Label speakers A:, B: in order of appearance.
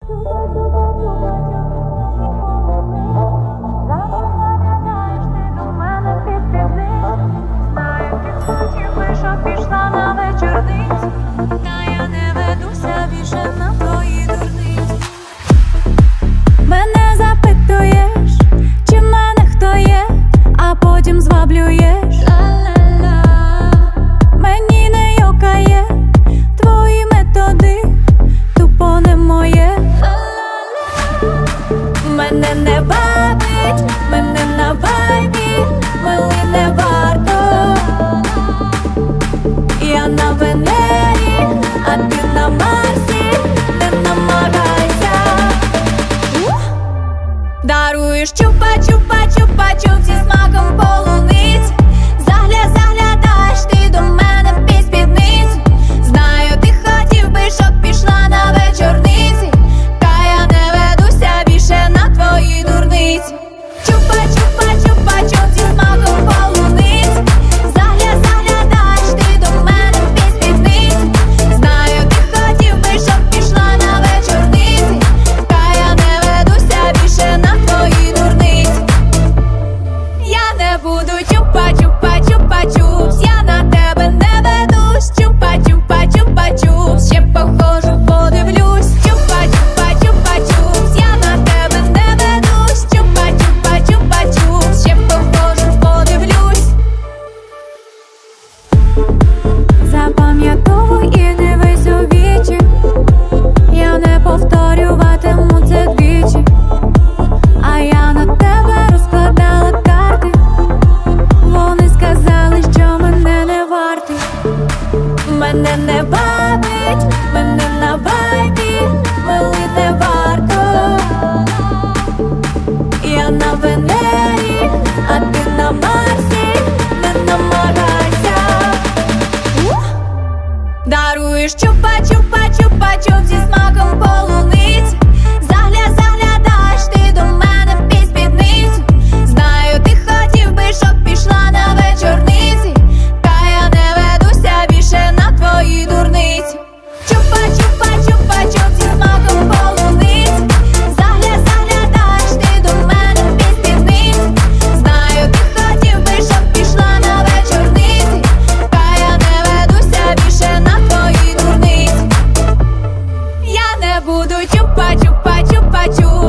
A: Пішла на вечорниць, та я не ведуся більше на твої дурниці. Мене запитуєш, чи в мене хто є, а потім зваблюєш. Ла-ла-ла. Мені не йокає твої методи, тупо не моє. Ла-ла-ла. Мене не бабить, мене на вайбі, мили не варто. Я на Венері, а ти на Марсі, не намагайся. Даруєш чупа-чупа-чупа-чуп зі смаком полуниць. Заглядаєш ти до мене під спідниць. Знаю, ти хотів би, щоб пішла на вечорниці, та я не ведуся більше на твої дурниці. Чупа-чупа-чупа-чуп зі смаком полуниць. Заглядаєш ти до мене під спідниць. Знаю, ти хотів би, щоб пішла на вечорниці, та я не ведуся більше на твої дурниці. Я не буду чупа-чупа-чупа-чупс, я на тебе не ведусь. Чупа-чупа-чупа-чупс, ще похожу, подивлюсь. Чупа-чупа-чупа-чупс, я на тебе не ведусь. Чупа-чупа-чупа-чупс, ще похожу, подивлюсь. Запам'ятовуй і дивись у вічі, я не повторюватиму це двічі. А я на тебе розкладала карти, вони сказали, що мене не варті. Мене не бабить, мене на вайбі, мили не варто. Я на Венері, а ти на Марсі, не намагайся. Даруєш чупа-чупа-чупа-чуп зі смаком полуниць. Заглядаєш ти до мене під спідниць. Знаю, ти хотів би, щоб пішла на вечорниці, та я не ведуся більше на твої дурниці. Чупа-чупа-чупа-чуп зі смаком полуниць. Заглядаєш ти до мене під спідниць. Знаю, ти хотів би, щоб пішла на вечорниці, та я не ведуся більше на твої дурниці. Я не буду чупа-чупа-чупа-чуп.